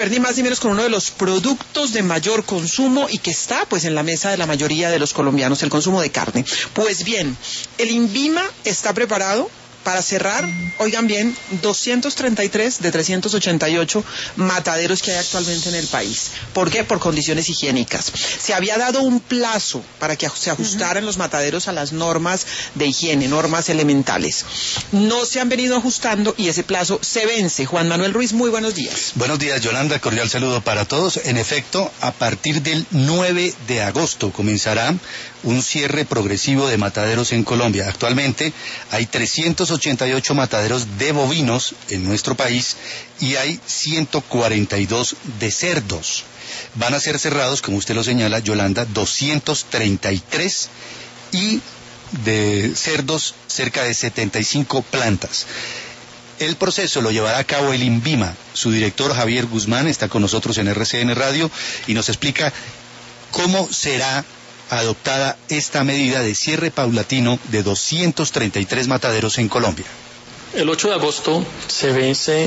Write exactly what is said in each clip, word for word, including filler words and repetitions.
ver ni más ni menos con uno de los productos de mayor consumo y que está pues en la mesa de la mayoría de los colombianos, el consumo de carne. Pues bien, el INVIMA está preparado para cerrar, oigan bien, doscientos treinta y tres de trescientos ochenta y ocho mataderos que hay actualmente en el país. ¿Por qué? Por condiciones higiénicas. Se había dado un plazo para que se ajustaran uh-huh. los mataderos a las normas de higiene, normas elementales. No se han venido ajustando y ese plazo se vence. Juan Manuel Ruiz, muy buenos días. Buenos días, Yolanda, cordial saludo para todos. En efecto, a partir del nueve de agosto comenzará un cierre progresivo de mataderos en Colombia. Actualmente hay trescientos ochenta y ocho mataderos de bovinos en nuestro país y hay ciento cuarenta y dos de cerdos. Van a ser cerrados, como usted lo señala, Yolanda, doscientos treinta y tres y de cerdos cerca de setenta y cinco plantas. El proceso lo llevará a cabo el INVIMA. Su director Javier Guzmán está con nosotros en R C N Radio y nos explica cómo será adoptada esta medida de cierre paulatino de doscientos treinta y tres mataderos en Colombia. El ocho de agosto se vence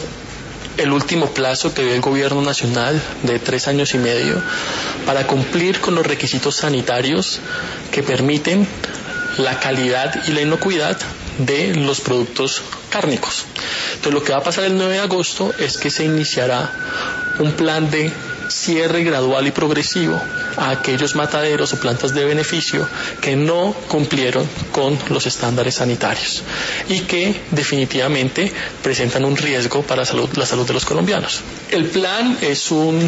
el último plazo que dio el gobierno nacional de tres años y medio para cumplir con los requisitos sanitarios que permiten la calidad y la inocuidad de los productos cárnicos. Entonces lo que va a pasar el nueve de agosto es que se iniciará un plan de cierre gradual y progresivo a aquellos mataderos o plantas de beneficio que no cumplieron con los estándares sanitarios y que definitivamente presentan un riesgo para la salud, la salud de los colombianos. El plan es un,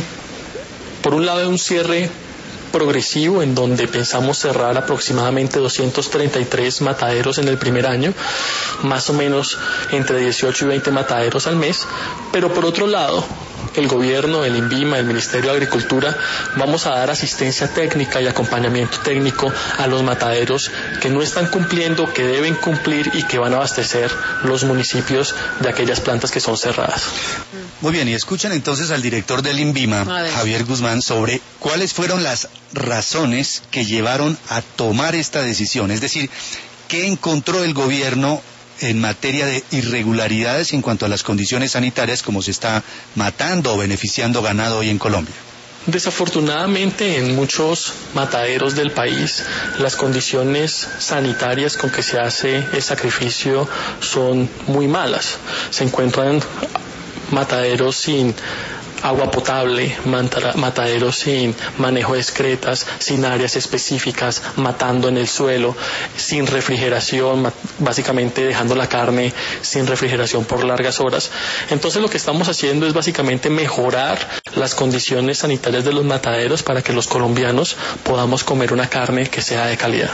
por un lado, un cierre progresivo en donde pensamos cerrar aproximadamente doscientos treinta y tres mataderos en el primer año, más o menos entre dieciocho y veinte mataderos al mes, pero por otro lado, el gobierno, el INVIMA, el Ministerio de Agricultura, vamos a dar asistencia técnica y acompañamiento técnico a los mataderos que no están cumpliendo, que deben cumplir y que van a abastecer los municipios de aquellas plantas que son cerradas. Muy bien, y escuchan entonces al director del INVIMA, Javier Guzmán, sobre cuáles fueron las razones que llevaron a tomar esta decisión. Es decir, ¿qué encontró el gobierno en materia de irregularidades en cuanto a las condiciones sanitarias, como se está matando o beneficiando ganado hoy en Colombia? Desafortunadamente, en muchos mataderos del país, las condiciones sanitarias con que se hace el sacrificio son muy malas. Se encuentran mataderos sin agua potable, mataderos sin manejo de excretas, sin áreas específicas, matando en el suelo, sin refrigeración, básicamente dejando la carne sin refrigeración por largas horas. Entonces lo que estamos haciendo es básicamente mejorar las condiciones sanitarias de los mataderos para que los colombianos podamos comer una carne que sea de calidad.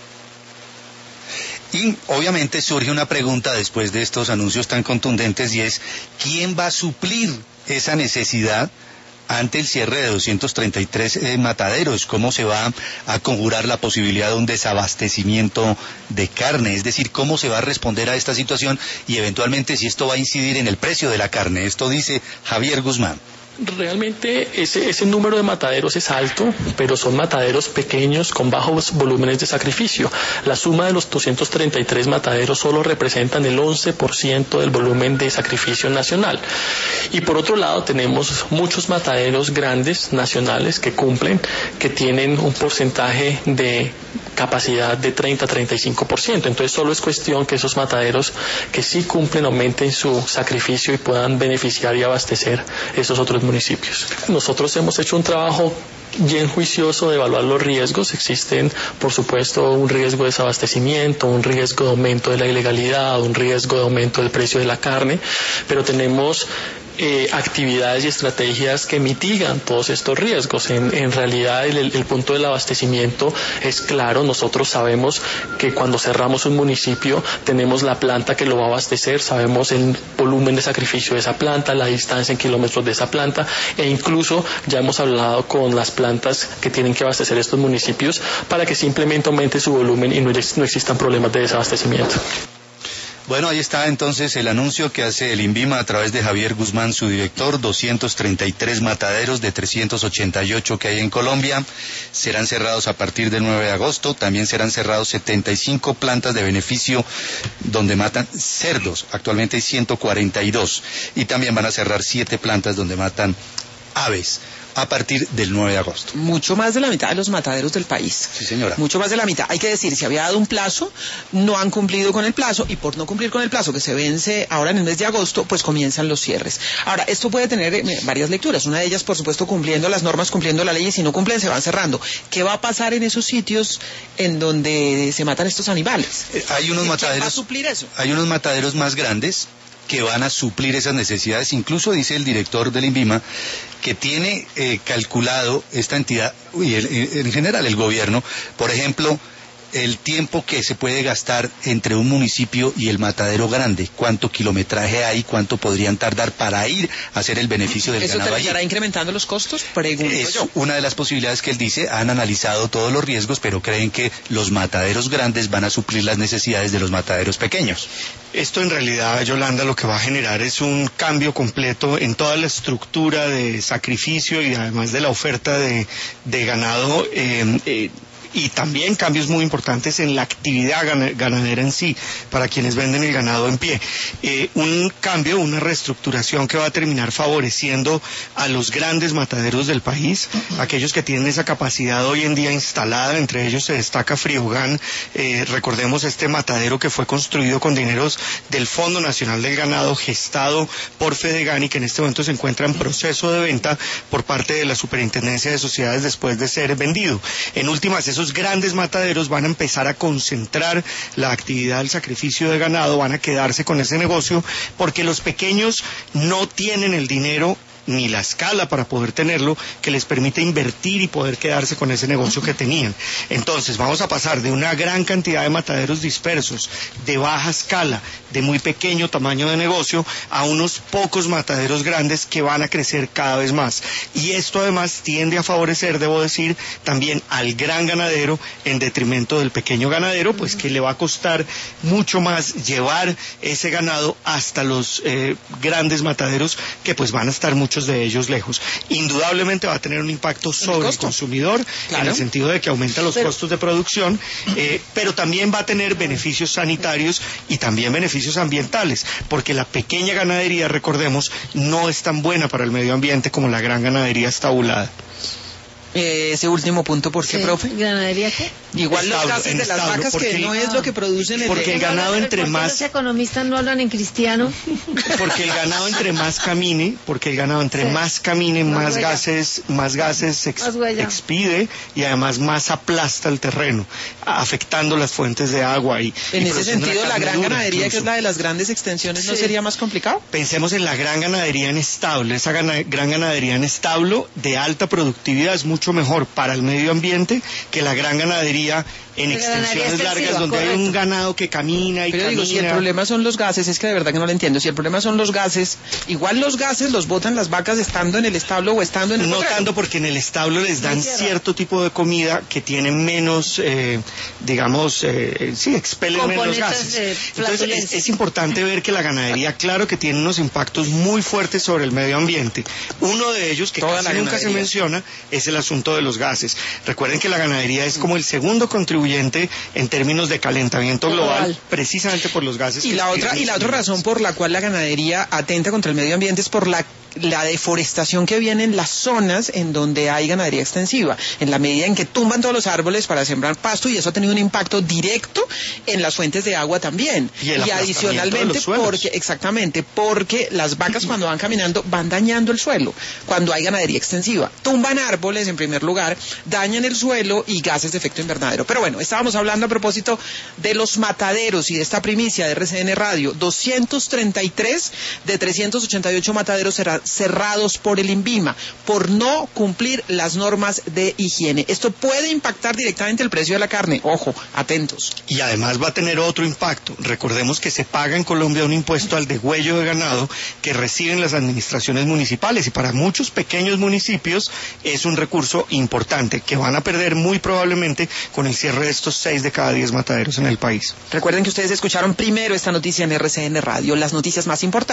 Y obviamente surge una pregunta después de estos anuncios tan contundentes y es, ¿quién va a suplir esa necesidad ante el cierre de doscientos treinta y tres eh, mataderos? ¿Cómo se va a conjurar la posibilidad de un desabastecimiento de carne? Es decir, ¿cómo se va a responder a esta situación y eventualmente si esto va a incidir en el precio de la carne? Esto dice Javier Guzmán. Realmente ese, ese número de mataderos es alto, pero son mataderos pequeños con bajos volúmenes de sacrificio. La suma de los doscientos treinta y tres mataderos solo representan el once por ciento del volumen de sacrificio nacional. Y por otro lado tenemos muchos mataderos grandes nacionales que cumplen, que tienen un porcentaje de capacidad de treinta a treinta y cinco por ciento. Entonces solo es cuestión que esos mataderos que sí cumplen aumenten su sacrificio y puedan beneficiar y abastecer esos otros municipios. Nosotros hemos hecho un trabajo bien juicioso de evaluar los riesgos. Existen, por supuesto, un riesgo de desabastecimiento, un riesgo de aumento de la ilegalidad, un riesgo de aumento del precio de la carne, pero tenemos Eh, actividades y estrategias que mitigan todos estos riesgos. En, en realidad el, el punto del abastecimiento es claro. Nosotros sabemos que cuando cerramos un municipio tenemos la planta que lo va a abastecer, sabemos el volumen de sacrificio de esa planta, la distancia en kilómetros de esa planta, e incluso ya hemos hablado con las plantas que tienen que abastecer estos municipios para que simplemente aumente su volumen y no, no existan problemas de desabastecimiento. Bueno, ahí está entonces el anuncio que hace el INVIMA a través de Javier Guzmán, su director. doscientos treinta y tres mataderos de trescientos ochenta y ocho que hay en Colombia serán cerrados a partir del nueve de agosto. También serán cerrados setenta y cinco plantas de beneficio donde matan cerdos. Actualmente hay ciento cuarenta y dos. Y también van a cerrar siete plantas donde matan aves a partir del nueve de agosto. Mucho más de la mitad de los mataderos del país. Sí, señora. Mucho más de la mitad. Hay que decir, se había dado un plazo, no han cumplido con el plazo, y por no cumplir con el plazo que se vence ahora en el mes de agosto, pues comienzan los cierres. Ahora, esto puede tener eh, varias lecturas. Una de ellas, por supuesto, cumpliendo las normas, cumpliendo la ley, y si no cumplen, se van cerrando. ¿Qué va a pasar en esos sitios en donde se matan estos animales? Eh, hay unos mataderos. ¿Quién va a suplir eso? Hay unos mataderos más grandes que van a suplir esas necesidades. Incluso dice el director del INVIMA que tiene eh, calculado esta entidad y el, en general el gobierno, por ejemplo, el tiempo que se puede gastar entre un municipio y el matadero grande, cuánto kilometraje hay, cuánto podrían tardar para ir a hacer el beneficio del ¿Eso ganado allí. terminará incrementando los costos? Pregunto es yo. Una de las posibilidades que él dice. Han analizado todos los riesgos, pero creen que los mataderos grandes van a suplir las necesidades de los mataderos pequeños. Esto en realidad, Yolanda, lo que va a generar es un cambio completo en toda la estructura de sacrificio y además de la oferta de, de ganado, eh, eh, y también cambios muy importantes en la actividad ganadera en sí, para quienes venden el ganado en pie. Eh, un cambio, una reestructuración que va a terminar favoreciendo a los grandes mataderos del país, aquellos que tienen esa capacidad hoy en día instalada. Entre ellos se destaca Friogán. Eh, recordemos este matadero que fue construido con dineros del Fondo Nacional del Ganado, gestado por Fedegan, y que en este momento se encuentra en proceso de venta por parte de la Superintendencia de Sociedades después de ser vendido. En últimas, esos grandes mataderos van a empezar a concentrar la actividad del sacrificio de ganado, van a quedarse con ese negocio, porque los pequeños no tienen el dinero ni la escala para poder tenerlo, que les permite invertir y poder quedarse con ese negocio que tenían. Entonces vamos a pasar de una gran cantidad de mataderos dispersos, de baja escala, de muy pequeño tamaño de negocio, a unos pocos mataderos grandes que van a crecer cada vez más. Y esto además tiende a favorecer, debo decir, también al gran ganadero en detrimento del pequeño ganadero, pues que le va a costar mucho más llevar ese ganado hasta los eh, grandes mataderos, que pues van a estar mucho de ellos lejos. Indudablemente va a tener un impacto sobre el, el consumidor, claro, en el sentido de que aumenta los pero, costos de producción, eh, pero también va a tener beneficios sanitarios y también beneficios ambientales, porque la pequeña ganadería, recordemos, no es tan buena para el medio ambiente como la gran ganadería estabulada. Eh, ese último punto, ¿por qué, sí, profe? ¿Ganadería qué? Igual establo, los gases de las establo, vacas, que el, no es lo que producen el... Porque el ganado no, entre ¿por qué más... los economistas no hablan en cristiano? Porque el ganado entre más camine, porque el ganado entre sí. más camine, más, más gases, más gases ex, más expide, y además más aplasta el terreno, afectando las fuentes de agua. Y, en y ese sentido, la gran ganadería, incluso, que es la de las grandes extensiones, sí, ¿no sería más complicado? Pensemos en la gran ganadería en establo. Esa gana, gran ganadería en establo de alta productividad es mucho mejor para el medio ambiente que la gran ganadería en la extensiones largas, donde correcto. Hay un ganado que camina y Pero camina. digo, si el problema son los gases, es que de verdad que no lo entiendo. Si el problema son los gases, igual los gases los botan las vacas estando en el establo o estando en el No potrero. tanto, porque en el establo les dan cierto tipo de comida que tiene menos, eh, digamos, eh, sí, expelen menos gases. Entonces es, es importante ver que la ganadería, claro que tiene unos impactos muy fuertes sobre el medio ambiente. Uno de ellos, que Toda casi nunca ganadería. se menciona, es el asunto de los gases. Recuerden que la ganadería es como el segundo contribuyente en términos de calentamiento global, global. precisamente por los gases. Y que la otra y la otra razón por la cual la ganadería atenta contra el medio ambiente es por la la deforestación que viene en las zonas en donde hay ganadería extensiva, en la medida en que tumban todos los árboles para sembrar pasto, y eso ha tenido un impacto directo en las fuentes de agua también. Y, el y adicionalmente porque exactamente porque las vacas cuando van caminando van dañando el suelo cuando hay ganadería extensiva, tumban árboles en primer lugar, dañan el suelo y gases de efecto invernadero. Pero bueno, estábamos hablando a propósito de los mataderos y de esta primicia de R C N Radio. Doscientos treinta y tres de trescientos ochenta y ocho mataderos serán cerrados por el INVIMA por no cumplir las normas de higiene. Esto puede impactar directamente el precio de la carne. Ojo, atentos. Y además va a tener otro impacto. Recordemos que se paga en Colombia un impuesto al degüello de ganado que reciben las administraciones municipales, y para muchos pequeños municipios es un recurso importante que van a perder muy probablemente con el cierre de estos seis de cada diez mataderos en el país. Recuerden que ustedes escucharon primero esta noticia en R C N Radio, las noticias más importantes.